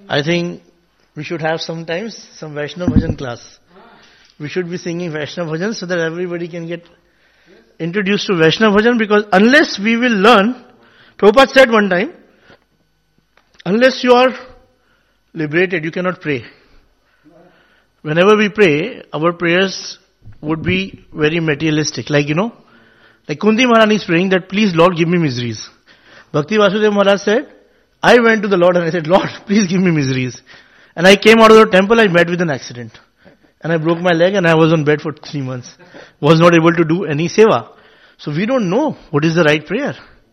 I think we should have sometimes some Vaishnava Bhajan class. We should be singing Vaishnava Bhajan so that everybody can get introduced to Vaishnava Bhajan, because unless we will learn, Prabhupada said one time, unless you are liberated, you cannot pray. Whenever we pray, our prayers would be very materialistic. Like Kunti Maharani is praying that, please Lord, give me miseries. Bhakti Vasudeva Maharaj said, I went to the Lord and I said, Lord, please give me miseries. And I came out of the temple, I met with an accident. And I broke my leg and I was on bed for 3 months. Was not able to do any seva. So we don't know what is the right prayer.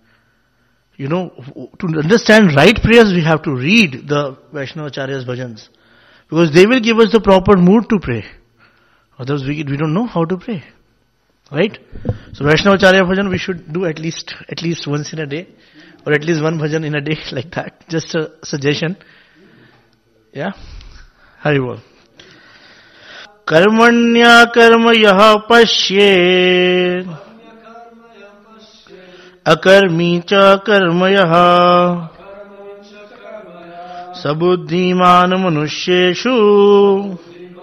To understand right prayers, we have to read the Vaishnava Acharya's bhajans. Because they will give us the proper mood to pray. Otherwise we don't know how to pray. Right? So Vaishnava Acharya bhajan we should do at least once in a day. Or at least one bhajan in a day, like that. Just a suggestion. Yeah? Hari Bol. Karmanya karma yaha pashyet akarmi cha karma yaha sabuddhiman manusyeshu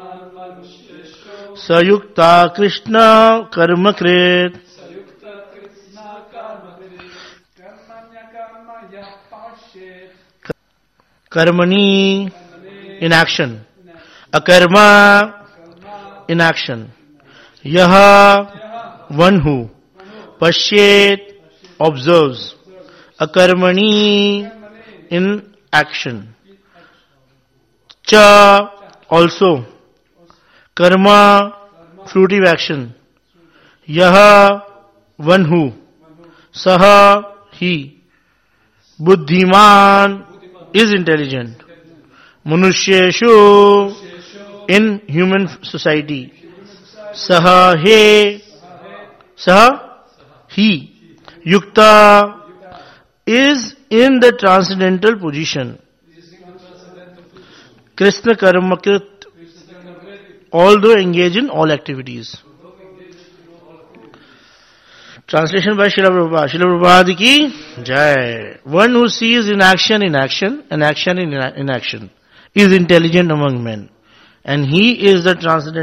sayukta krishna karma krit. Karmani, in action. Akarma, in action. Yaha, one who. Pashyet, observes. Akarmani, in action. Cha, also. Karma, fruitive action. Yaha, one who. Saha, he. Buddhiman, is intelligent. Manusyeshu, in human society. Saha, he. Yukta, is in the transcendental position. Krishna karmakrit, although engage in all activities. Translation by Srila Prabhupada. Srila Prabhupada ki Jai. One who sees in action, and action in inaction, is intelligent among men. And he is in the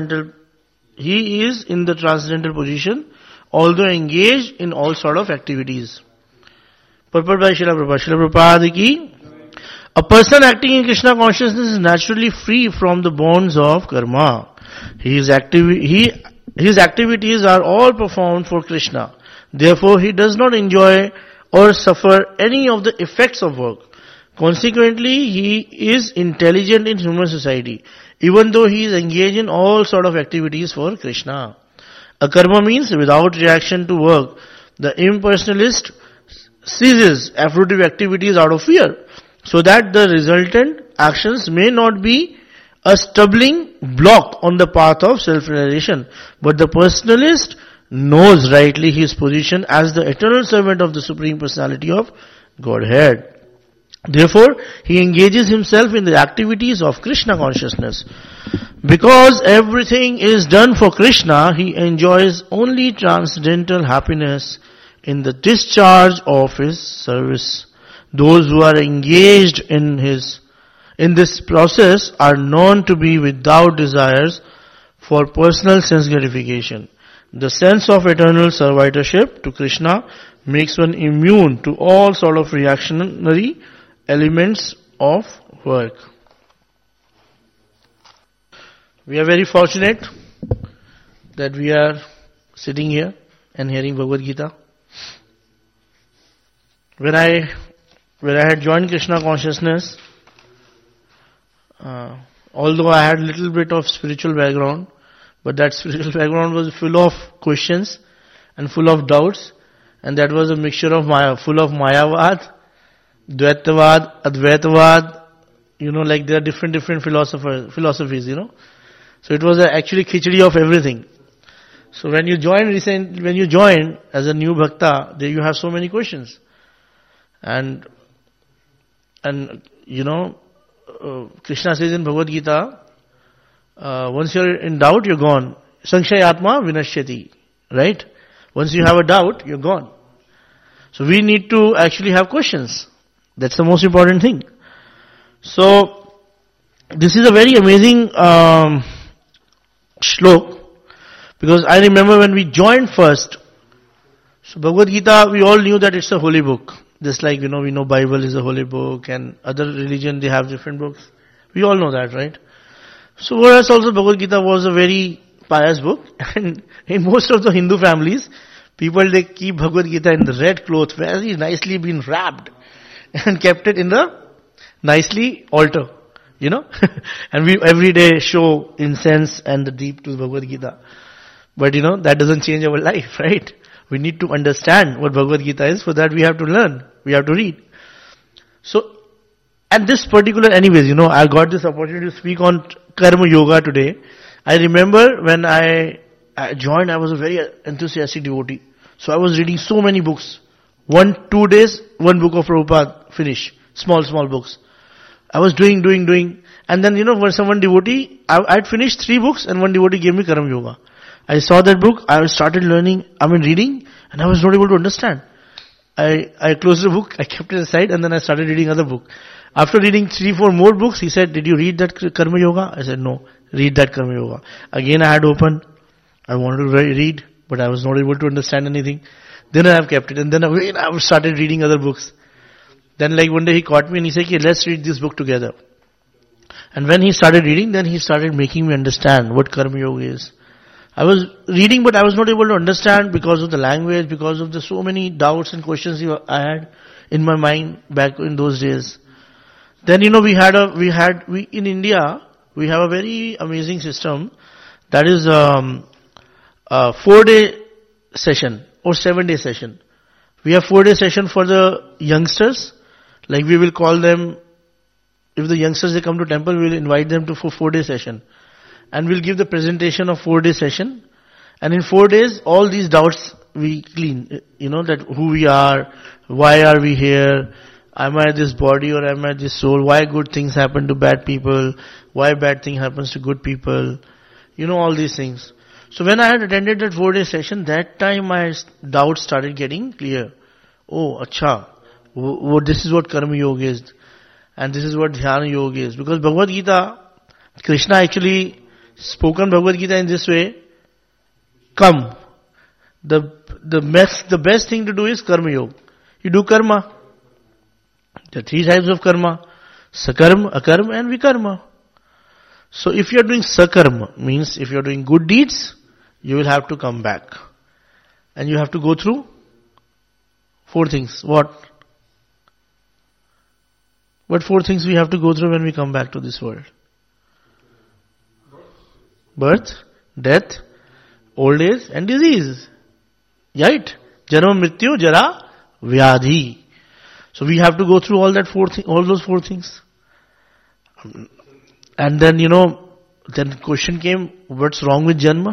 transcendental position, although engaged in all sort of activities. Purport by Srila Prabhupada. Srila Prabhupada ki, a person acting in Krishna consciousness is naturally free from the bonds of karma. His activities are all performed for Krishna. Therefore, he does not enjoy or suffer any of the effects of work. Consequently, he is intelligent in human society, even though he is engaged in all sort of activities for Krishna. Akarma means without reaction to work. The impersonalist ceases fruitive activities out of fear, so that the resultant actions may not be a stumbling block on the path of self-realization. But the personalist knows rightly his position as the eternal servant of the Supreme Personality of Godhead. Therefore, he engages himself in the activities of Krishna consciousness. Because everything is done for Krishna, he enjoys only transcendental happiness in the discharge of his service. Those who are engaged in this process are known to be without desires for personal sense gratification. The sense of eternal servitorship to Krishna makes one immune to all sort of reactionary elements of work. We are very fortunate that we are sitting here and hearing Bhagavad Gita. When I had joined Krishna consciousness, although I had a little bit of spiritual background, but that spiritual background was full of questions and full of doubts, and that was a mixture of full of Mayavad, Dvaitavad, Advaitavad, like there are different philosophies, So it was actually khichdi of everything. So when you join as a new bhakta, there you have so many questions. And Krishna says in Bhagavad Gita, once you're in doubt, you're gone. Sankshayatma vinashyati. Right? Once you have a doubt, you're gone. So we need to actually have questions. That's the most important thing. So, this is a very amazing shlok, because I remember when we joined first, so Bhagavad Gita, we all knew that it's a holy book. Just like, we know Bible is a holy book, and other religion, they have different books. We all know that, right? So for us also, Bhagavad Gita was a very pious book. And in most of the Hindu families, people, they keep Bhagavad Gita in the red cloth, very nicely been wrapped, and kept it in the nicely altar, and we every day show incense and the deep to Bhagavad Gita. But that doesn't change our life, right? We need to understand what Bhagavad Gita is. For that we have to learn, we have to read. So, and this particular, anyways, I got this opportunity to speak on Karma Yoga today. I remember when I joined, I was a very enthusiastic devotee. So I was reading so many books. 2 days, one book of Prabhupada, finish. Small books. I was doing. And then, when someone devotee, I'd finished 3 books and one devotee gave me Karma Yoga. I saw that book, I started reading, and I was not able to understand. I closed the book, I kept it aside, and then I started reading other book. After reading 3-4 more books, he said, "Did you read that Karma Yoga?" I said, "No, read that Karma Yoga." Again I had opened, I wanted to read, but I was not able to understand anything. Then I have kept it, and then again I started reading other books. Then one day he caught me and he said, "Okay, let's read this book together." And when he started reading, then he started making me understand what Karma Yoga is. I was reading, but I was not able to understand because of the language, because of the so many doubts and questions I had in my mind back in those days. Then we in India we have a very amazing system, that is a 4-day session or 7-day session. We have 4-day session for the youngsters, like we will call them. If the youngsters, they come to temple, we will invite them for 4-day session. And we'll give the presentation of 4-day session. And in 4 days, all these doubts we clean. That who we are, why are we here, am I this body or am I this soul, why good things happen to bad people, why bad thing happens to good people, all these things. So when I had attended that 4-day session, that time my doubts started getting clear. Oh, acha, this is what Karma Yoga is. And this is what Dhyana Yoga is. Because Bhagavad Gita, Krishna actually spoken Bhagavad Gita in this way. Come. The best thing to do is Karma Yoga. You do karma. There are 3 types of karma. Sakarma, Akarma and Vikarma. So if you are doing Sakarma, means if you are doing good deeds, you will have to come back. And you have to go through 4 things. What 4 things we have to go through when we come back to this world? Birth, death, old age and disease. Right? Janma, Mrityu, Jara, Vyadhi. So we have to go through all those 4 things. And then, then question came, what's wrong with Janma?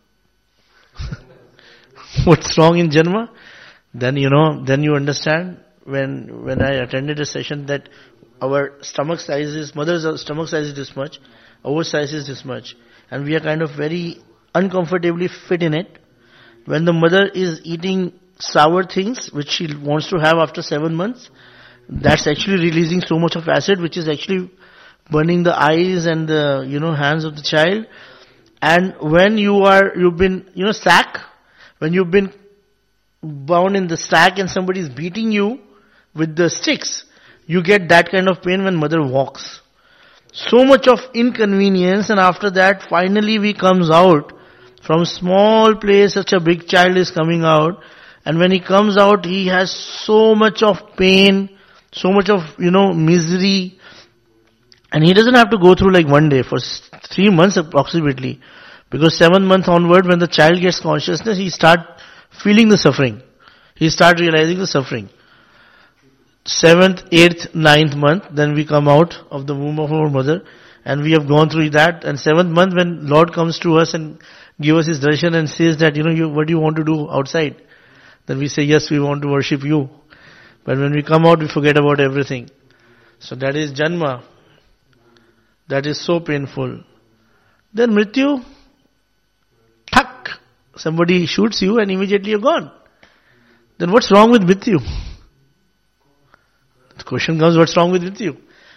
What's wrong in Janma? Then, then you understand when I attended a session that our stomach size is, mother's stomach size is this much, our size is this much. And we are kind of very uncomfortably fit in it. When the mother is eating sour things, which she wants to have after 7 months, that's actually releasing so much of acid, which is actually burning the eyes and the, hands of the child. And when you've been, sack, when you've been bound in the sack and somebody is beating you with the sticks, you get that kind of pain when mother walks. So much of inconvenience, and after that finally he comes out from small place, such a big child is coming out, and when he comes out he has so much of pain, so much of misery, and he doesn't have to go through like 1 day, for 3 months approximately, because 7 months onward when the child gets consciousness, he start feeling the suffering, he start realizing the suffering. 7th, 8th, 9th month, then we come out of the womb of our mother, and we have gone through that. And 7th month, when Lord comes to us and give us His darshan and says that, what do you want to do outside? Then we say, yes, we want to worship you. But when we come out, we forget about everything. So that is Janma. That is so painful. Then Mrityu, thak, somebody shoots you and immediately you're gone. Then what's wrong with Mrityu? The question comes, what's wrong with Mrityu?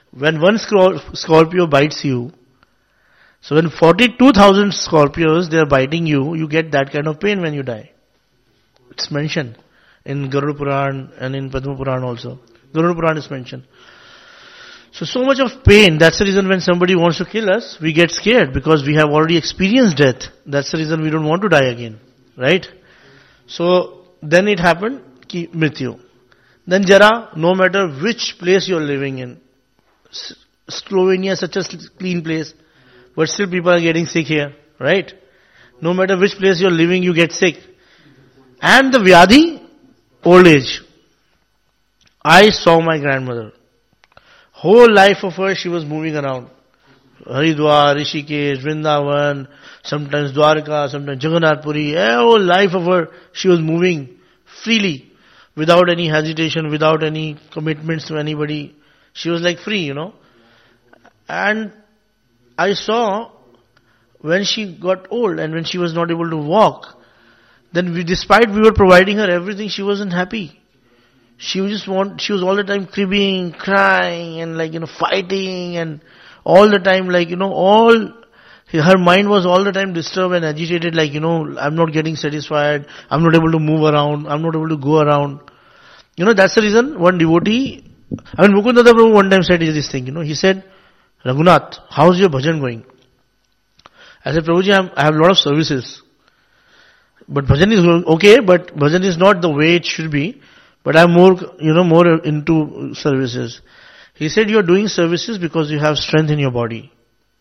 When one Scorpio bites you, so when 42,000 Scorpios, they are biting you, you get that kind of pain when you die. It's mentioned in Garuda Puran and in Padma Puran also. Garuda Puran is mentioned. So much of pain. That's the reason when somebody wants to kill us, we get scared because we have already experienced death. That's the reason we don't want to die again. Right? So then it happened, ki mrityu. Then Jara, no matter which place you're living in, Slovenia is such a clean place, but still people are getting sick here. Right? No matter which place you're living, you get sick. And the Vyadhi, old age. I saw my grandmother. Whole life of her, she was moving around. Haridwar, Rishikesh, Vrindavan, sometimes Dwarka, sometimes Jagannath Puri. Whole life of her, she was moving freely, without any hesitation, without any commitments to anybody. She was like free, And I saw when she got old and when she was not able to walk, then despite we were providing her everything, she wasn't happy. She was all the time cribbing, crying and fighting and all the time her mind was all the time disturbed and agitated I'm not getting satisfied, I'm not able to move around, I'm not able to go around. That's the reason one devotee, Mukunda Prabhu one time said this thing, he said, Raghunath, how's your bhajan going? I said, Prabhuji, I have a lot of services. But bhajan is okay, but bhajan is not the way it should be. But I'm more into services. He said, you're doing services because you have strength in your body.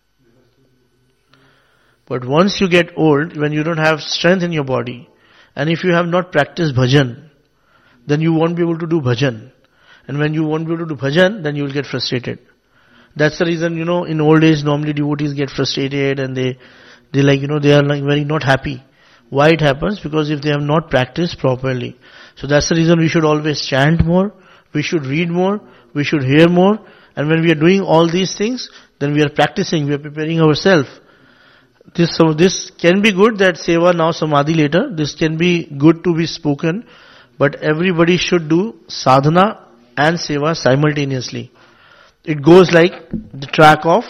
But once you get old, when you don't have strength in your body, and if you have not practiced bhajan, then you won't be able to do bhajan. And when you won't be able to do bhajan, then you will get frustrated. That's the reason, in old age, normally devotees get frustrated and they are very not happy. Why it happens? Because if they have not practiced properly. So that's the reason we should always chant more, we should read more, we should hear more, and when we are doing all these things, then we are practicing, we are preparing ourselves. This can be good, that seva now samadhi later, this can be good to be spoken, but everybody should do sadhana and seva simultaneously. It goes like the track of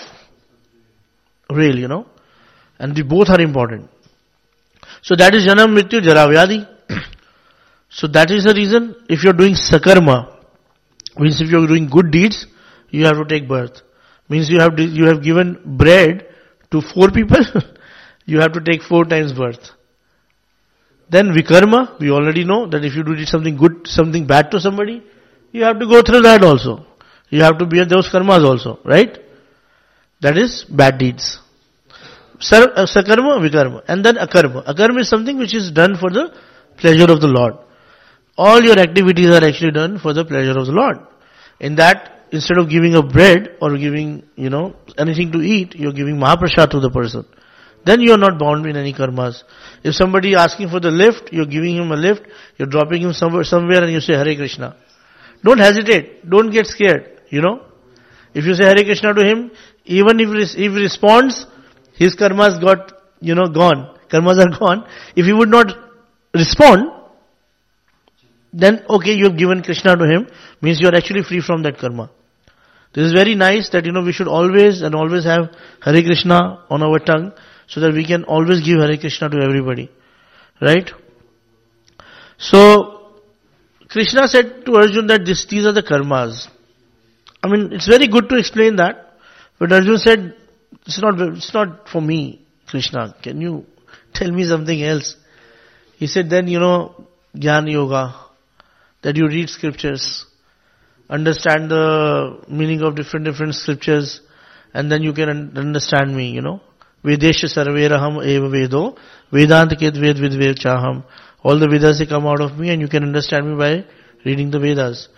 rail, and they both are important. So that is Janam, Mrityu, Jara, Vyadhi. So that is the reason, if you're doing sakarma, means if you're doing good deeds, you have to take birth. Means you have given bread to 4 people, you have to take 4 times birth. Then vikarma, we already know that if you do something good, something bad to somebody, you have to go through that also. You have to bear those karmas also, right? That is bad deeds. Sakarma, vikarma. And then akarma. Akarma is something which is done for the pleasure of the Lord. All your activities are actually done for the pleasure of the Lord. In that, instead of giving a bread or giving, anything to eat, you're giving Mahaprasad to the person. Then you are not bound in any karmas. If somebody is asking for the lift, you're giving him a lift, you're dropping him somewhere and you say Hare Krishna. Don't hesitate. Don't get scared. If you say Hare Krishna to him, even if he responds, his karmas got, gone. Karmas are gone. If he would not respond, then okay, you have given Krishna to him, means you are actually free from that karma. This is very nice that, we should always have Hare Krishna on our tongue, so that we can always give Hare Krishna to everybody. Right? So, Krishna said to Arjun that these are the karmas. It's very good to explain that, but Arjun said, it's not for me, Krishna. Can you tell me something else? He said, then, Jnana Yoga, that you read scriptures, understand the meaning of different scriptures, and then you can understand me, Vedesha sarveraham eva vedo, Vedanta ket ved vidved chaham. All the Vedas, they come out of me and you can understand me by reading the Vedas.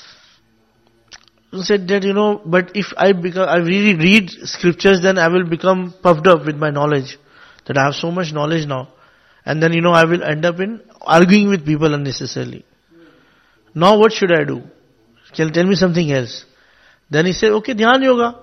He said that, but if I really read scriptures, then I will become puffed up with my knowledge. That I have so much knowledge now. And then, I will end up in arguing with people unnecessarily. Now what should I do? Tell me something else. Then he said, okay, Dhyana Yoga.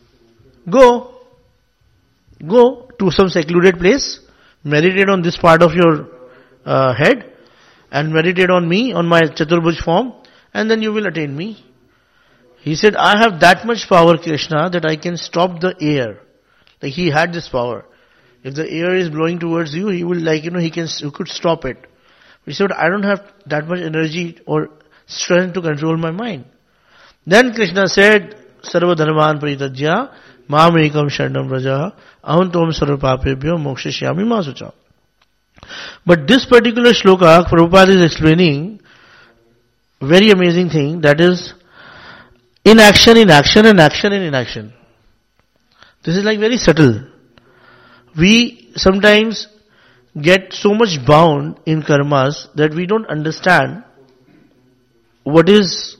Go to some secluded place, meditate on this part of your head, and meditate on me, on my Chaturbhuj form, and then you will attain me. He said, I have that much power, Krishna, that I can stop the air. Like he had this power. If the air is blowing towards you, he will he could stop it. He said, I don't have that much energy or strength to control my mind. Then Krishna said, Sarva dharman paritajya, mam ekam sharanam vraja, aham tvam sarva papebhyo mokshashyami ma sucha. But this particular shloka, Prabhupada is explaining very amazing thing, that is inaction in action and action in inaction. This is like very subtle. We sometimes get so much bound in karmas that we don't understand what is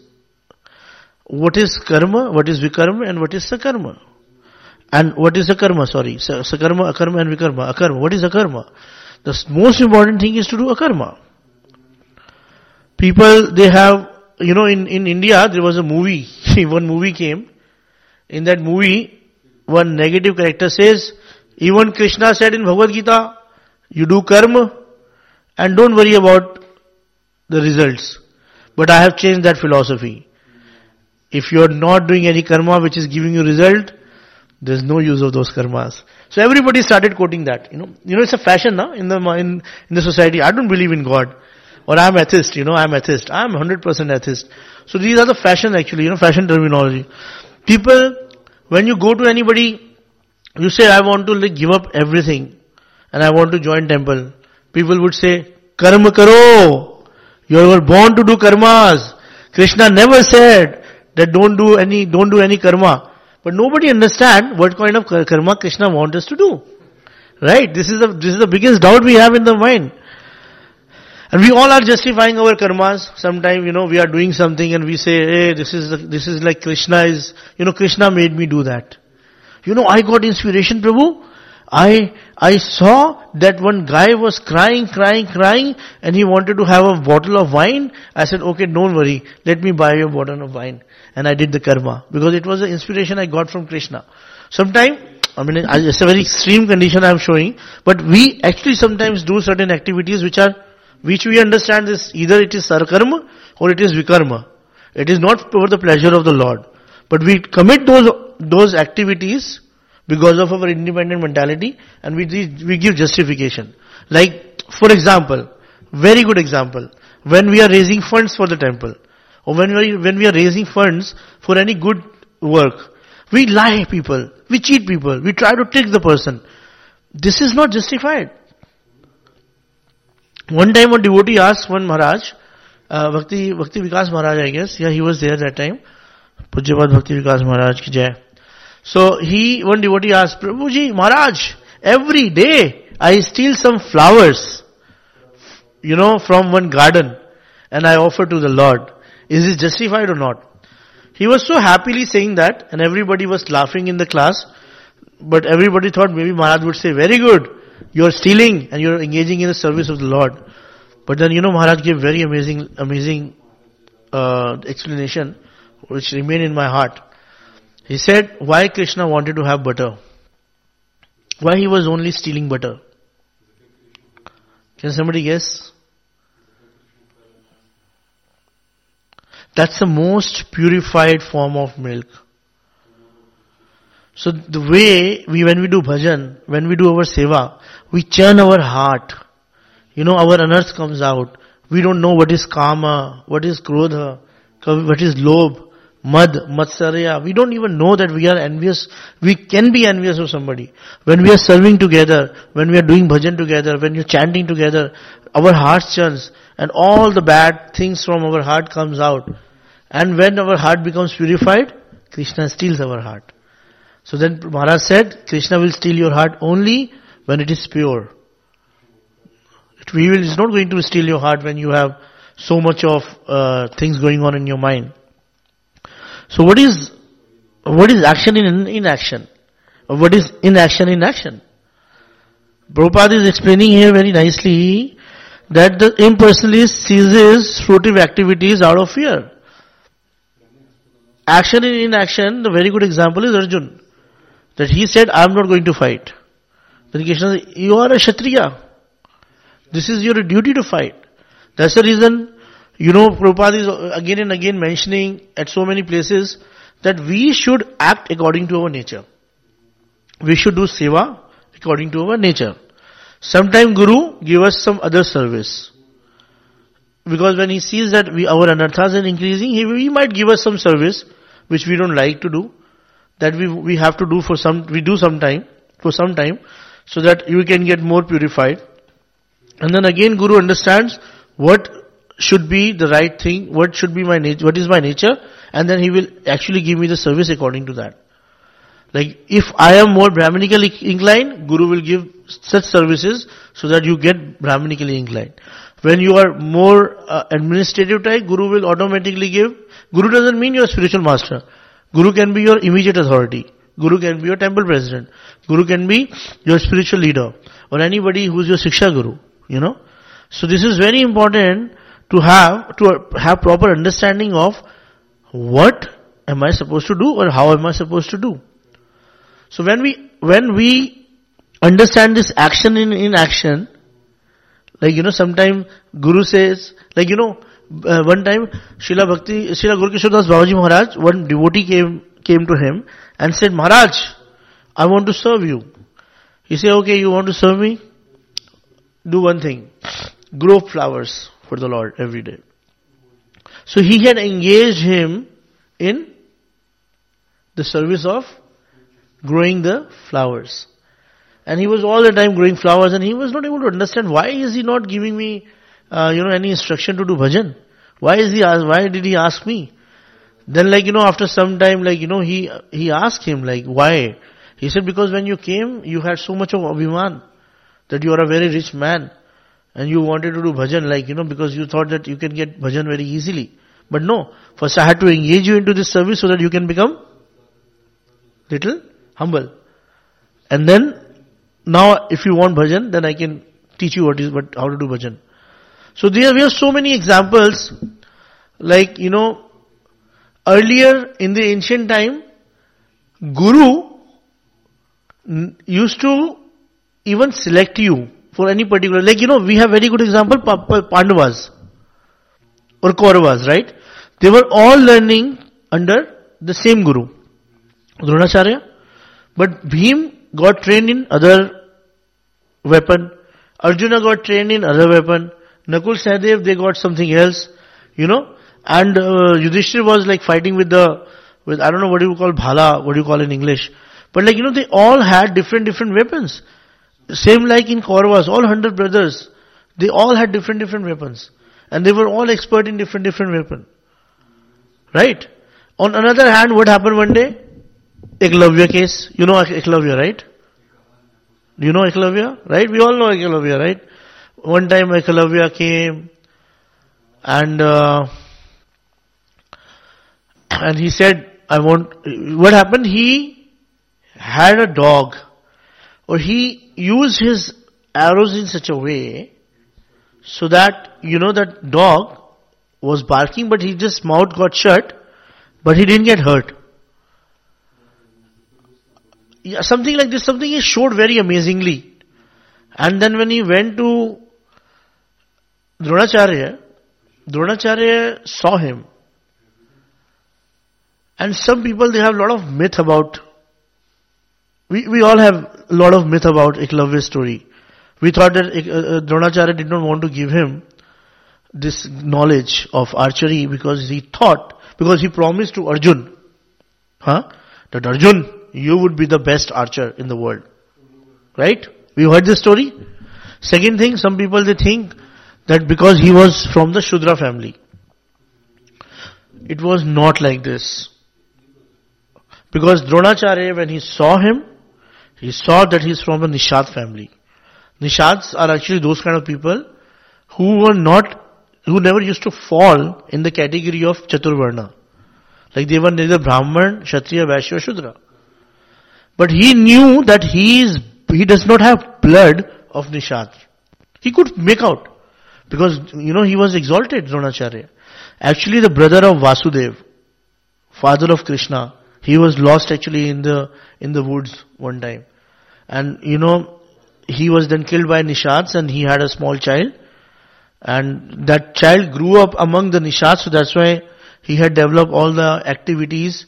karma, what is vikarma, and what is sakarma. And what is akarma, sakarma, akarma and vikarma. Akarma, what is akarma? The most important thing is to do akarma. People, they have, in India, there was a movie, one movie came. In that movie, one negative character says, even Krishna said in Bhagavad Gita, you do karma and don't worry about the results. But I have changed that philosophy. If you are not doing any karma which is giving you result, there is no use of those karmas. So everybody started quoting that. It's a fashion now in the society. I don't believe in God. Or I'm atheist, I'm atheist. I'm 100% atheist. So these are the fashion actually, fashion terminology. People, when you go to anybody, you say, I want to give up everything and I want to join temple. People would say, karma karo. You were born to do karmas. Krishna never said that don't do any karma. But nobody understand what kind of karma Krishna wants us to do. Right? This is the biggest doubt we have in the mind. And we all are justifying our karmas. Sometimes, we are doing something and we say, hey, this is like Krishna made me do that. I got inspiration, Prabhu. I saw that one guy was crying and he wanted to have a bottle of wine. I said, okay, don't worry. Let me buy you a bottle of wine. And I did the karma. Because it was the inspiration I got from Krishna. Sometimes, it's a very extreme condition I am showing. But we actually sometimes do certain activities which we understand is either it is sarkarma or it is vikarma. It is not for the pleasure of the Lord. But we commit those activities because of our independent mentality and we give justification. Like, for example, very good example, when we are raising funds for the temple or when we are raising funds for any good work, we lie people, we cheat people, we try to trick the person. This is not justified. One time a devotee asked one Maharaj, Bhakti Vikas Maharaj, I guess, he was there that time. Pujyapad Bhakti Vikas Maharaj ki jai. So one devotee asked, Prabhuji, Maharaj, every day I steal some flowers, from one garden and I offer to the Lord. Is this justified or not? He was so happily saying that and everybody was laughing in the class, but everybody thought maybe Maharaj would say, very good, you are stealing and you are engaging in the service of the Lord. But then, Maharaj gave very amazing explanation which remained in my heart. He said, why Krishna wanted to have butter? Why he was only stealing butter? Can somebody guess? That's the most purified form of milk. So the way when we do bhajan, when we do our seva, we churn our heart. Our anarth comes out. We don't know what is kama, what is krodha, what is lobh, mad, matsarya. We don't even know that we are envious. We can be envious of somebody. When we are serving together, when we are doing bhajan together, when you're chanting together, our heart churns and all the bad things from our heart comes out. And when our heart becomes purified, Krishna steals our heart. So then Maharaj said, Krishna will steal your heart only when it is pure. It's not going to steal your heart when you have so much of things going on in your mind. So what is action in inaction? Or what is inaction in action? Prabhupada is explaining here very nicely that the impersonalist ceases fruitive activities out of fear. Action in inaction, the very good example is Arjun. That he said, I am not going to fight. Then Krishna said, you are a Kshatriya. This is your duty to fight. That's the reason, Prabhupada is again and again mentioning at so many places that we should act according to our nature. We should do seva according to our nature. Sometime Guru give us some other service. Because when he sees that our anarthas are increasing, he might give us some service which we don't like to do. That we have to do for some time, so that you can get more purified. And then again Guru understands what should be the right thing, what should be my nature, what is my nature, and then he will actually give me the service according to that. Like if I am more Brahmanically inclined, Guru will give such services so that you get Brahmanically inclined. When you are more administrative type, Guru will automatically give. Guru doesn't mean your spiritual master. Guru can be your immediate authority. Guru can be your temple president. Guru can be your spiritual leader. Or anybody who is your Shiksha Guru. So this is very important to have proper understanding of what am I supposed to do or how am I supposed to do. So when we understand this action in action, like sometime Guru says, like one time Srila Guru Kishore Das Babaji Maharaj, one devotee came to him and said, Maharaj, I want to serve you. He said, okay, you want to serve me? Do one thing. Grow flowers for the Lord every day. So he had engaged him in the service of growing the flowers. And he was all the time growing flowers, and he was not able to understand why is he not giving me, any instruction to do bhajan. Why did he ask me? Then after some time, he asked him, why? He said, because when you came, you had so much of abhiman, that you are a very rich man, and you wanted to do bhajan, because you thought that you can get bhajan very easily. But no, first I had to engage you into this service so that you can become little humble. And then, now if you want bhajan, then I can teach you how to do bhajan. So we have so many examples, earlier in the ancient time, Guru used to even select you for any particular, we have very good example, Pandavas or Kauravas, right? They were all learning under the same Guru, Dronacharya. But Bhim got trained in other weapon. Arjuna got trained in other weapon. Nakul, Sahadev, they got something else, And Yudhishthir was fighting with I don't know what you call bhala, what do you call in English. But they all had different weapons. Same like in Kauravas, all 100 brothers, they all had different weapons. And they were all expert in different weapons. Right? On another hand, what happened one day? Eklavya case. You know Eklavya, right? Do you know Eklavya? Right? We all know Eklavya, right? One time Eklavya came and he said, what happened? He had a dog, or he used his arrows in such a way so that, that dog was barking, but his mouth got shut, but he didn't get hurt. Yeah, something like this, something he showed very amazingly. And then when he went to Dronacharya saw him. And some people, they have a lot of myth about, we all have a lot of myth about Eklavya's story. We thought that Dronacharya did not want to give him this knowledge of archery because he promised to Arjun, that Arjun, you would be the best archer in the world. Right? We heard this story. Second thing, some people, they think that because he was from the Shudra family. It was not like this. Because Dronacharya, when he saw him, he saw that he's from the Nishad family. Nishads are actually those kind of people who never used to fall in the category of Chaturvarna. They were neither Brahman, Kshatriya, Vaishya or Shudra. But he knew that he does not have blood of Nishad. He could make out. Because, he was exalted, Dronacharya. Actually, the brother of Vasudev, father of Krishna, he was lost actually in the woods one time. And, he was then killed by Nishads, and he had a small child. And that child grew up among the Nishads, so that's why he had developed all the activities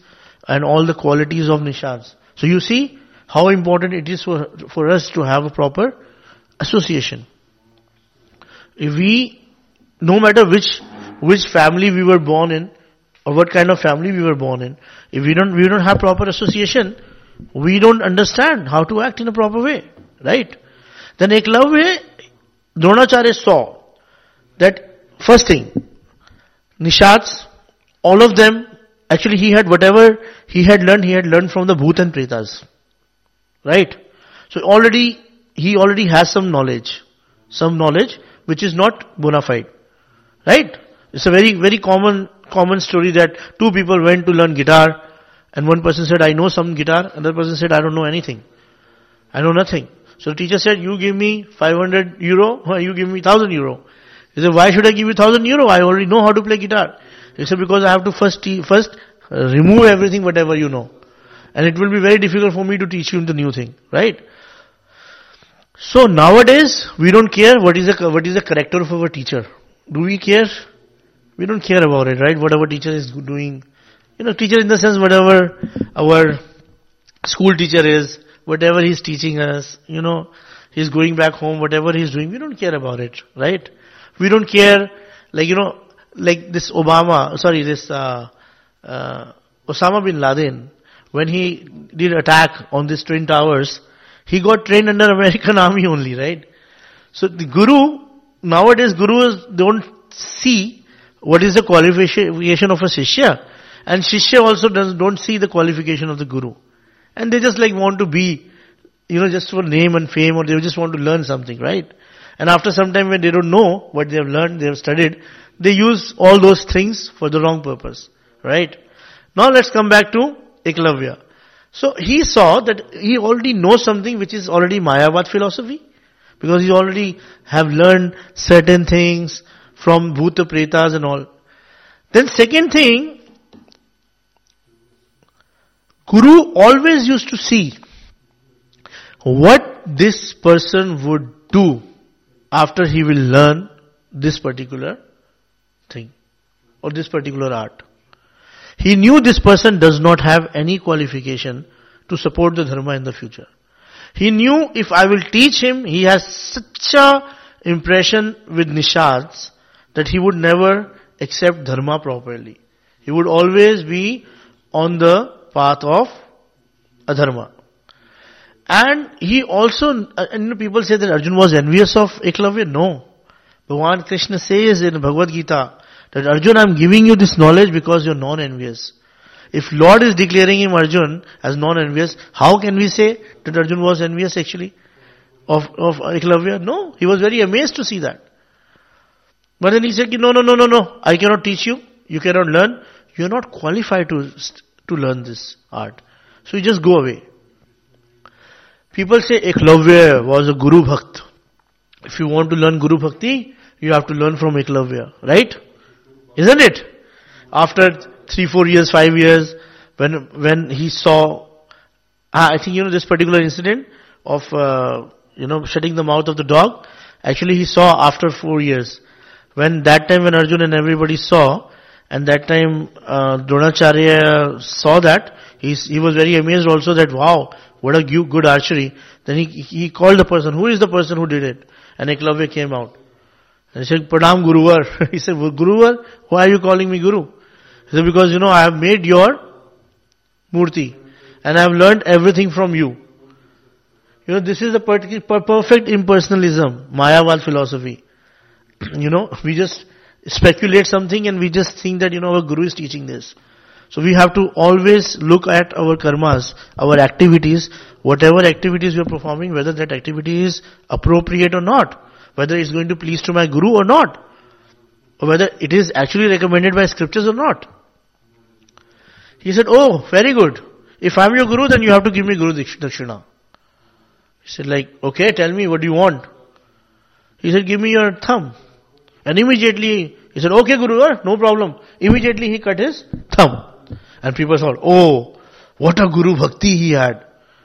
and all the qualities of Nishads. So you see how important it is for us to have a proper association. If we, no matter which family we were born in, or what kind of family we were born in, if we don't have proper association, we don't understand how to act in a proper way, right? Then Eklavya, Dronacharya saw that first thing, Nishads, all of them, actually he had whatever he had learned from the Bhoot and Pretas, right? So he already has some knowledge which is not bona fide, right? It's a very, very common story that two people went to learn guitar, and one person said, I know some guitar, another person said, I don't know anything. I know nothing. So the teacher said, you give me 500 euro, or you give me 1000 euro. He said, why should I give you 1000 euro? I already know how to play guitar. He said, because I have to first remove everything whatever you know. And it will be very difficult for me to teach you the new thing, right? So nowadays, we don't care what is the character of our teacher. Do we care? We don't care about it, right? What our teacher is doing. Teacher in the sense whatever our school teacher is, whatever he's teaching us, he's going back home, whatever he's doing, we don't care about it, right? We don't care, like this Osama bin Laden, when he did attack on these twin towers, he got trained under American army only, right? So the nowadays gurus don't see what is the qualification of a Shishya, and Shishya also don't see the qualification of the Guru. And they just want to be, just for name and fame, or they just want to learn something, right? And after some time when they don't know what they have learned, they have studied, they use all those things for the wrong purpose, right? Now let's come back to Eklavya. So he saw that he already knows something which is already Mayavad philosophy, because he already have learned certain things from Bhuta Pretas and all. Then second thing, Guru always used to see what this person would do after he will learn this particular thing or this particular art. He knew this person does not have any qualification to support the dharma in the future. He knew if I will teach him, he has such a impression with Nishads that he would never accept dharma properly. He would always be on the path of adharma. And he also, people say that Arjuna was envious of Eklavya. No. Bhagavan Krishna says in Bhagavad Gita that Arjuna, I am giving you this knowledge because you are non-envious. If Lord is declaring him Arjuna as non-envious, how can we say that Arjuna was envious actually of Eklavya? No. He was very amazed to see that. But then he said, no, I cannot teach you. You cannot learn. You are not qualified to learn this art. So you just go away. People say Eklavya was a Guru Bhakt. If you want to learn Guru Bhakti, you have to learn from Eklavya, right? Isn't it? After 3, 4 years, 5 years, when he saw, I think this particular incident of, shutting the mouth of the dog, actually he saw after 4 years. When Arjuna and everybody saw, and that time Dronacharya saw that, he was very amazed also that, wow, what a good archery. Then he called the person, who is the person who did it? And Eklavya came out. And he said, Pranam Guruvar. He said, Guruvar, why are you calling me Guru? He said, because I have made your murti and I have learned everything from you. This is the perfect impersonalism, Mayavad philosophy. We just speculate something and we just think that, our Guru is teaching this. So we have to always look at our karmas, our activities, whatever activities we are performing, whether that activity is appropriate or not, whether it's going to please to my Guru or not, or whether it is actually recommended by scriptures or not. He said, oh, very good. If I'm your Guru, then you have to give me Guru Dakshina. He said okay, tell me, what do you want? He said, give me your thumb. And immediately, he said, okay Guru, no problem. Immediately he cut his thumb. And people thought, oh, what a Guru Bhakti he had.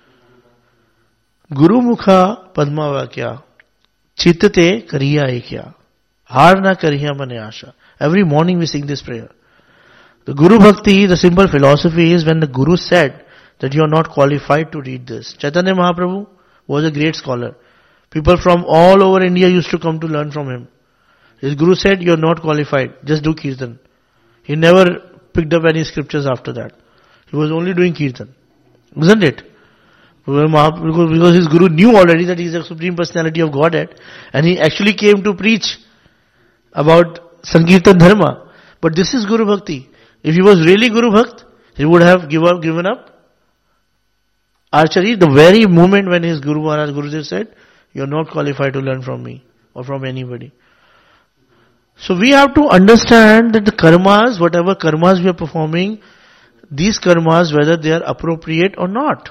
Guru Mukha Padma Vakya Chittate Kariya Ekya Har na Kariya Mane Asha. Every morning we sing this prayer. The Guru Bhakti, the simple philosophy is when the Guru said that you are not qualified to read this. Chaitanya Mahaprabhu was a great scholar. People from all over India used to come to learn from him. His Guru said, you are not qualified, just do Kirtan. He never picked up any scriptures after that. He was only doing Kirtan. Isn't it? Because his Guru knew already that he is the Supreme Personality of Godhead, and he actually came to preach about Sankirtan Dharma. But this is Guru Bhakti. If he was really Guru Bhakt, he would have given up archery the very moment when his Guru Maharaj Gurudev said, you are not qualified to learn from me or from anybody. So we have to understand that the karmas, whatever karmas we are performing, these karmas, whether they are appropriate or not.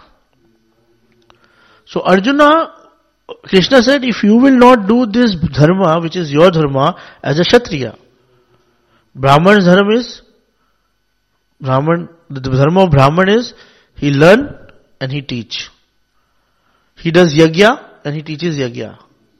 So Arjuna, Krishna said, if you will not do this dharma, which is your dharma, as a Kshatriya, Brahman's dharma is, the dharma of Brahman is, he learn and he teach. He does yajna and he teaches yajna.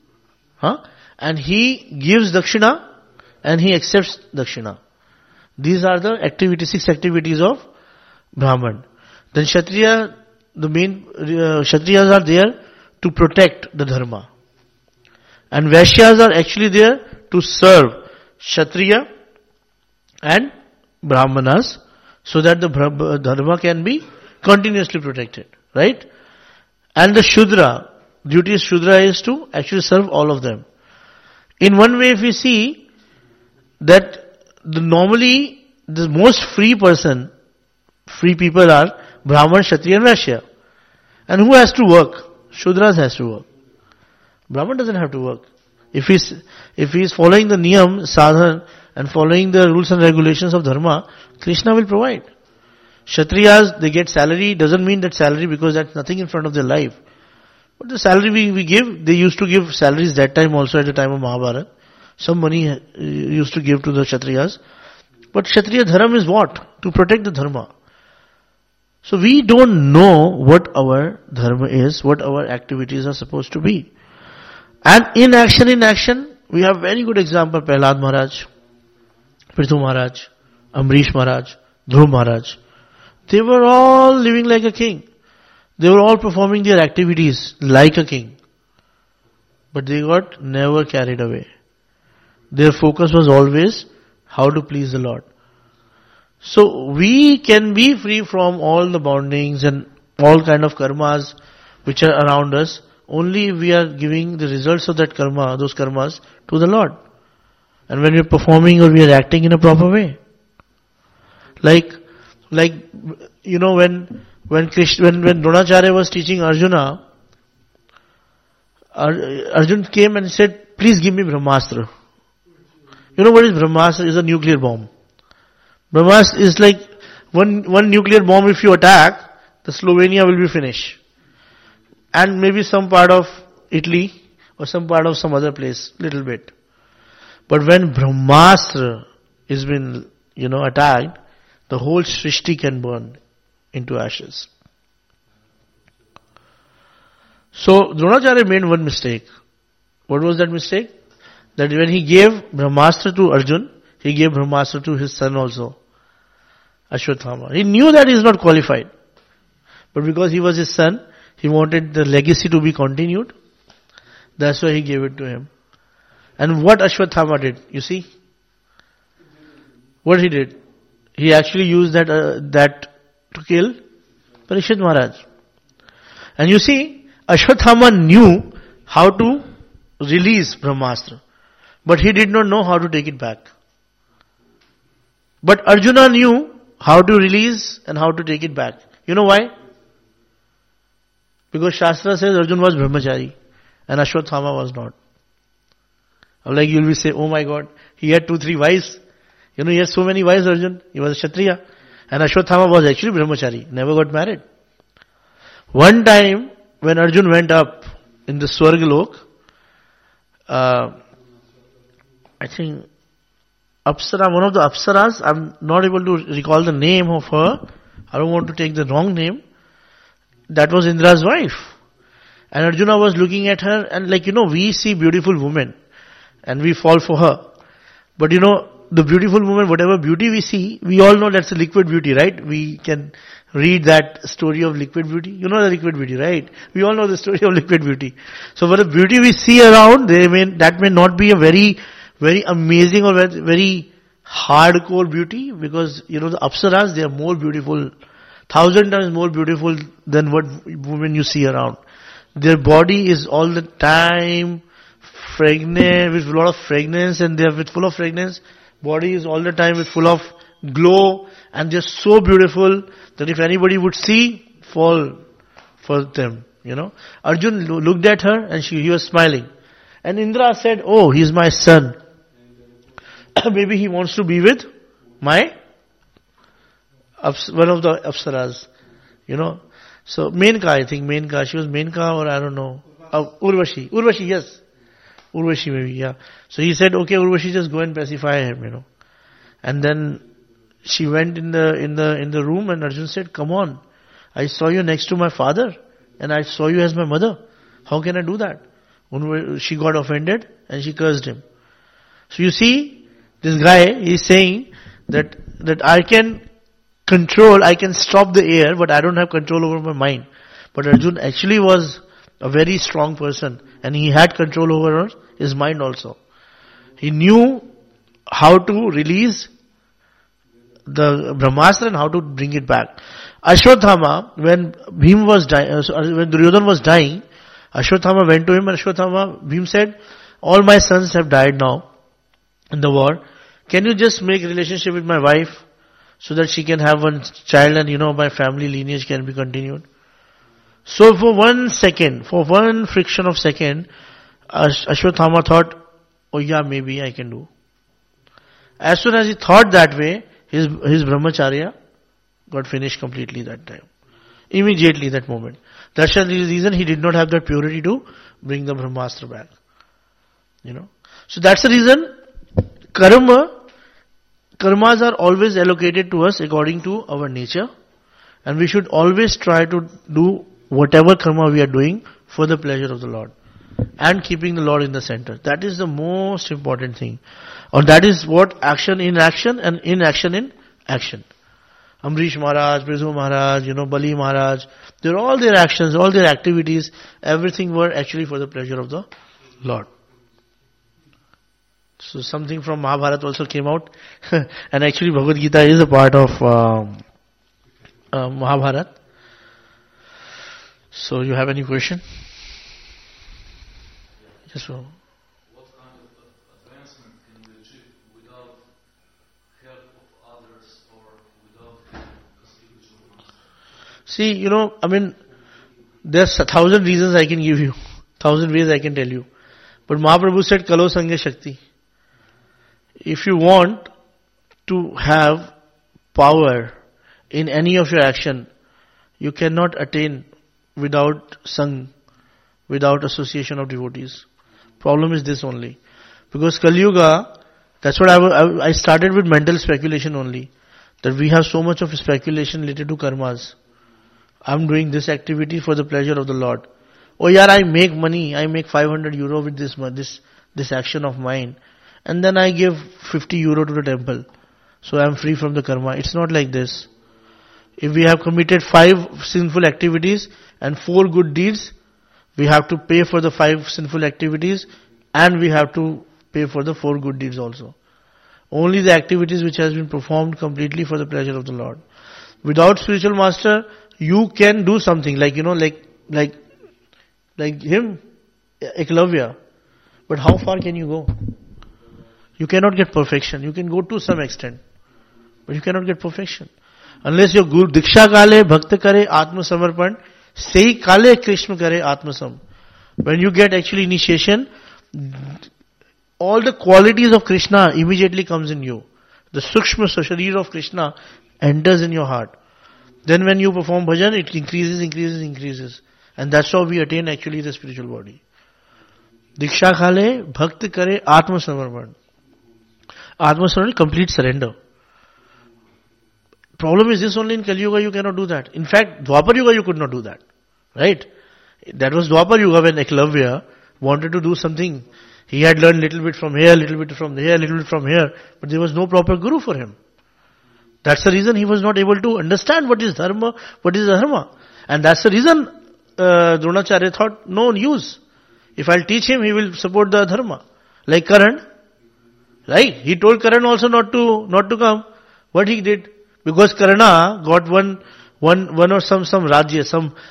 And he gives dakshina and he accepts dakshina. These are the activities, 6 activities of Brahman. Then Kshatriya, the main Kshatriyas are there to protect the dharma. And Vaishyas are actually there to serve Kshatriya and Brahmanas so that the dharma can be continuously protected. Right? And the Shudra, duty of Shudra is to actually serve all of them. In one way, if we see that normally the most free people are Brahman, Kshatriya and Vaishya. And who has to work? Shudras has to work. Brahman doesn't have to work. If he is following the niyam, sadhan, and following the rules and regulations of dharma, Krishna will provide. Kshatriyas, they get salary, doesn't mean that salary because that's nothing in front of their life. But the salary we give, they used to give salaries that time also at the time of Mahabharata. Some money used to give to the Kshatriyas. But Kshatriya dharma is what? To protect the dharma. So we don't know what our dharma is, what our activities are supposed to be. And in action, we have very good example, Prahlad Maharaj, Prithu Maharaj, Amrish Maharaj, Dhruv Maharaj. They were all living like a king. They were all performing their activities like a king. But they got never carried away. Their focus was always how to please the Lord. So we can be free from all the boundings and all kind of karmas which are around us only if we are giving the results of that karma, those karmas, to the Lord. And when we are performing or we are acting in a proper way. Like you know, when Dronacharya was teaching Arjuna, Arjuna came and said, please give me Brahmastra. You know what is Brahmastra? It's a nuclear bomb. Brahmastra is like one nuclear bomb. If you attack, the Slovenia will be finished. And maybe some part of Italy or some part of some other place, little bit. But when Brahmastra is been, attacked, the whole Srishti can burn into ashes. So Dronacharya made one mistake. What was that mistake? That when he gave Brahmastra to Arjun, he gave Brahmastra to his son also, Ashwathama. He knew that he is not qualified. But because he was his son, he wanted the legacy to be continued. That's why he gave it to him. And what Ashwathama did, you see? What he did? He actually used that to kill Parikshit Maharaj. And you see, Ashwathama knew how to release Brahmastra. But he did not know how to take it back. But Arjuna knew how to release and how to take it back. You know why? Because Shastra says Arjuna was Brahmachari and Ashwathama was not. Like you will say, oh my God, he had 2-3 wives. He had so many wives, Arjuna. He was a Kshatriya. And Ashwathama was actually Brahmachari, never got married. One time, when Arjuna went up in the Swargalok, I think Apsara, one of the Apsaras, I'm not able to recall the name of her. I don't want to take the wrong name. That was Indra's wife. And Arjuna was looking at her and we see beautiful women and we fall for her. But the beautiful woman, whatever beauty we see, we all know that's a liquid beauty, right? We can read that story of liquid beauty. You know the liquid beauty, right? We all know the story of liquid beauty. So for the beauty we see around, that may not be a very, very amazing or very hardcore beauty, because, the apsaras, they are more beautiful, 1,000 times more beautiful than what women you see around. Their body is all the time fragrant, with a lot of fragrance, and they are full of fragrance. Body is all the time with full of glow, and they're so beautiful that if anybody would see, fall for them, Arjun looked at her and he was smiling. And Indra said, oh, he's my son. Maybe he wants to be with one of the Apsaras, So Menka, I think Menka, she was Menka, or I don't know. Urvashi, yes. Urvashi maybe, yeah. So he said, okay, Urvashi, just go and pacify him, And then she went in the room, and Arjun said, come on, I saw you next to my father, and I saw you as my mother. How can I do that? She got offended and she cursed him. So you see, this guy is saying that I can control, I can stop the air, but I don't have control over my mind. But Arjun actually was a very strong person, and he had control over his mind also. He knew how to release the Brahmastra and how to bring it back. Ashwatthama, when Bhim was dying, when Duryodhana was dying, Ashwatthama went to him, and Bhim said, all my sons have died now in the war. Can you just make relationship with my wife so that she can have one child, and my family lineage can be continued? So for 1 second, for one friction of second, Ashwatthama thought, oh yeah, maybe I can do. As soon as he thought that way, his brahmacharya got finished completely that time. Immediately that moment. That's the reason he did not have that purity to bring the Brahmastra back. So that's the reason karmas are always allocated to us according to our nature, and we should always try to do whatever karma we are doing for the pleasure of the Lord and keeping the Lord in the center. That is the most important thing. And that is what action in action and inaction in action. Amrish Maharaj, Brizu Maharaj, Bali Maharaj, all their actions, all their activities, everything were actually for the pleasure of the Lord. So something from Mahabharata also came out. And actually Bhagavad Gita is a part of Mahabharata. So you have any question? Yes, sir. What kind of advancement can we achieve without help of others or without constitution of master? See, there's 1,000 reasons I can give you. 1,000 ways I can tell you. But Mahaprabhu said, Kalo Sangha Shakti. If you want to have power in any of your action, you cannot attain without Sangh, without association of devotees. Problem is this only. Because Kali Yuga, that's what I started with mental speculation only. That we have so much of speculation related to karmas. I'm doing this activity for the pleasure of the Lord. Oh yeah, I make money, I make 500 euro with this action of mine. And then I give 50 euro to the temple. So I'm free from the karma. It's not like this. If we have committed 5 sinful activities and 4 good deeds, we have to pay for the 5 sinful activities, and we have to pay for the 4 good deeds also. Only the activities which has been performed completely for the pleasure of the Lord. Without spiritual master, you can do something like him, Eklavya. But how far can you go? You cannot get perfection. You can go to some extent, but you cannot get perfection. Unless your Guru Diksha Kale Bhakta Kare Atma Samarpan, Sei Kale Krishna Kare Atma Sam. When you get actually initiation, all the qualities of Krishna immediately comes in you. The Sukshma Sharir of Krishna enters in your heart. Then when you perform bhajan, it increases. And that's how we attain actually the spiritual body. Diksha Kale Bhakta Kare Atma Samarpan. Atma Samarpan, complete surrender. Problem is this, only in Kali Yuga you cannot do that. In fact, Dwapar Yuga you could not do that. Right? That was Dwapar Yuga when Eklavya wanted to do something. He had learned little bit from here, little bit from here, little bit from here, but there was no proper guru for him. That's the reason he was not able to understand what is dharma, what is dharma. And that's the reason Dronacharya thought, no use. If I'll teach him, he will support the dharma. Like Karan, right? He told Karan also not to come. What he did? Because Karna got one or some rajya,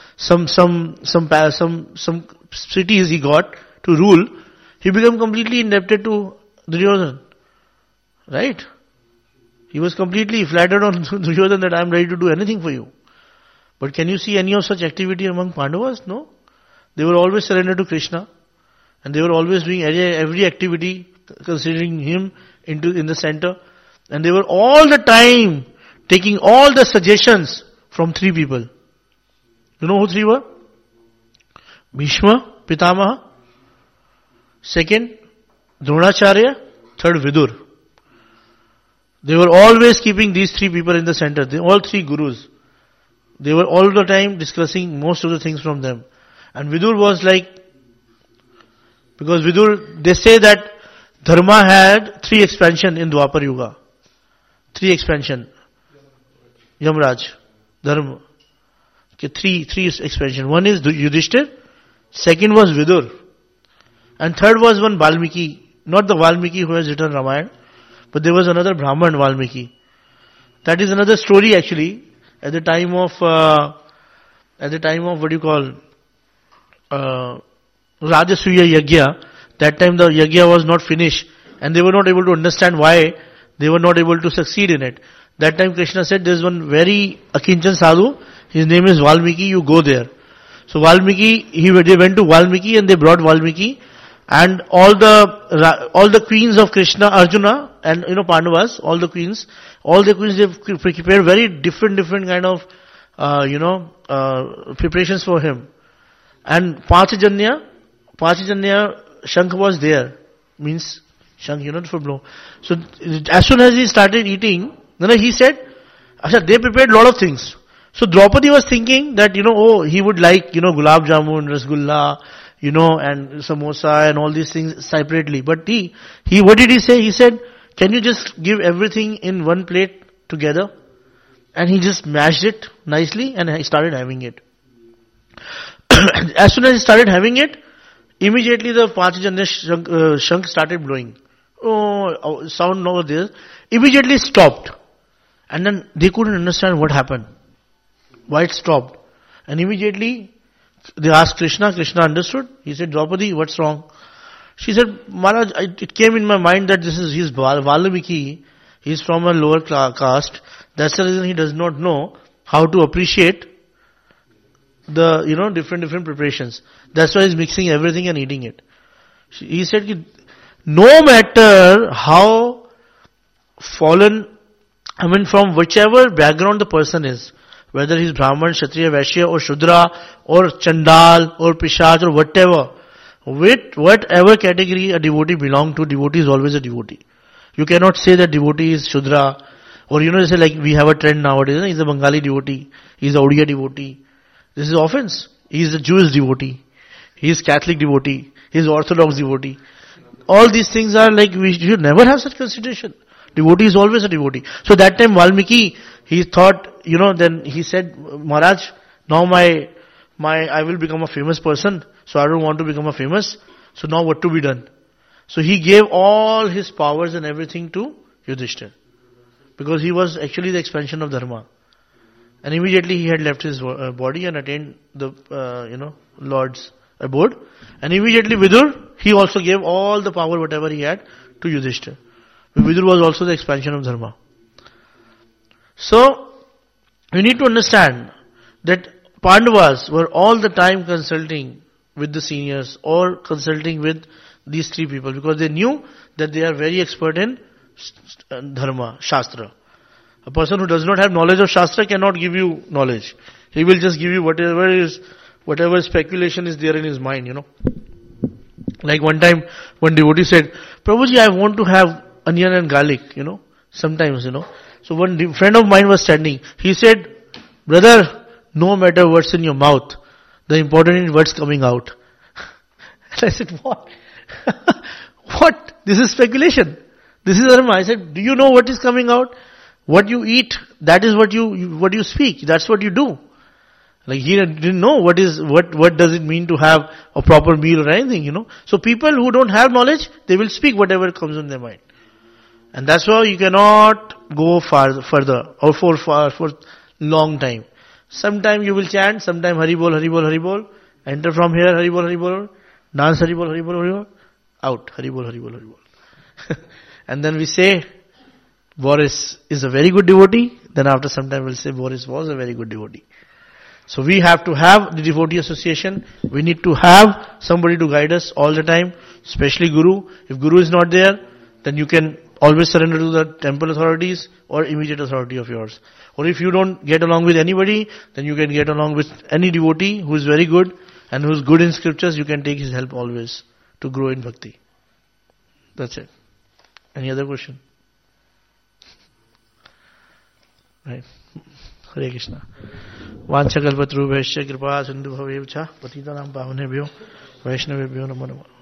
some cities he got to rule, he became completely indebted to Duryodhana. Right? He was completely flattered on Duryodhana that I am ready to do anything for you. But can you see any of such activity among Pandavas? No. They were always surrendered to Krishna. And they were always doing every activity considering him in the center. And they were all the time taking all the suggestions from three people. You know who three were? Bhishma, Pitamaha. Second, Dronacharya. Third, Vidur. They were always keeping these three people in the center. All three gurus. They were all the time discussing most of the things from them. And Vidur was like, because Vidur, they say that Dharma had three expansion in Dwapar Yuga. Three expansion. Yamraj. Dharma. Okay, three expansion. One is Yudhishthir. Second was Vidur. And third was one Valmiki. Not the Valmiki who has written Ramayana, but there was another Brahman Valmiki. That is another story actually. At the time of what do you call, Rajasuya Yagya, that time the Yagya was not finished and they were not able to understand why they were not able to succeed in it. That time Krishna said, there is one very Akinchan Sadhu, his name is Valmiki, you go there. So Valmiki, they went to Valmiki and they brought Valmiki, and all the queens of Krishna, Arjuna, and Pandavas, all the queens, they prepared very different kind of, preparations for him. And Panchajanya, Shankh was there. Means, Shankh, for blow. So, as soon as he started eating, then he said, they prepared a lot of things. So, Draupadi was thinking that, he would like, gulab jamun, rasgulla, and samosa and all these things separately. But what did he say? He said, can you just give everything in one plate together? And he just mashed it nicely and he started having it. As soon as he started having it, immediately the Panchajanya Shankh started blowing. Oh, sound over there. Immediately stopped. And then they couldn't understand what happened. Why it stopped. And immediately they asked Krishna. Krishna understood. He said, Draupadi, what's wrong? She said, Maharaj, it came in my mind that he's Valmiki. He's from a lower caste. That's the reason he does not know how to appreciate the, different preparations. That's why he's mixing everything and eating it. He said, no matter how fallen, from whichever background the person is, whether he's Brahman, Kshatriya, Vaishya, or Shudra, or Chandal, or Pishach, or whatever, with whatever category a devotee belongs to, devotee is always a devotee. You cannot say that devotee is Shudra, or say like we have a trend nowadays, he's a Bengali devotee, he's a Odia devotee. This is offense. He's a Jewish devotee, he's Catholic devotee, he's Orthodox devotee. All these things are like, we should never have such consideration. Devotee is always a devotee. So that time Valmiki, he thought, then he said, Maharaj, now I will become a famous person, so I don't want to become a famous. So now what to be done? So he gave all his powers and everything to Yudhishthira. Because he was actually the expansion of Dharma. And immediately he had left his body and attained the, Lord's abode. And immediately Vidur, he also gave all the power, whatever he had, to Yudhishthira. Vidur was also the expansion of Dharma. So, you need to understand that Pandavas were all the time consulting with the seniors or consulting with these three people because they knew that they are very expert in Dharma, Shastra. A person who does not have knowledge of Shastra cannot give you knowledge. He will just give you whatever speculation is there in his mind, Like one time, one devotee said, Prabhuji, I want to have onion and garlic, sometimes, So one friend of mine was standing. He said, brother, no matter what's in your mouth, the important is what's coming out. And I said, what? What? This is speculation. This is Dharma. I said, do you know what is coming out? What you eat, that is what you speak. That's what you do. Like he didn't know what does it mean to have a proper meal or anything, So people who don't have knowledge, they will speak whatever comes in their mind. And that's why you cannot go further or for long time. Sometime you will chant, sometime Haribol, Haribol, Haribol. Enter from here, Haribol, Haribol. Dance Haribol, Haribol, Haribol. Out, Haribol, Haribol, Haribol. And then we say, Boris is a very good devotee. Then after some time we'll say, Boris was a very good devotee. So we have to have the devotee association. We need to have somebody to guide us all the time, especially Guru. If Guru is not there, then you can always surrender to the temple authorities or immediate authority of yours. Or if you don't get along with anybody, then you can get along with any devotee who is very good and who is good in scriptures. You can take his help always to grow in bhakti. That's it. Any other question? Right. Hare Krishna. Vancha kalpatrubhasya kripa sindhu bhavecha patitanam pavanebhyo vaishnavebhyo namo namo.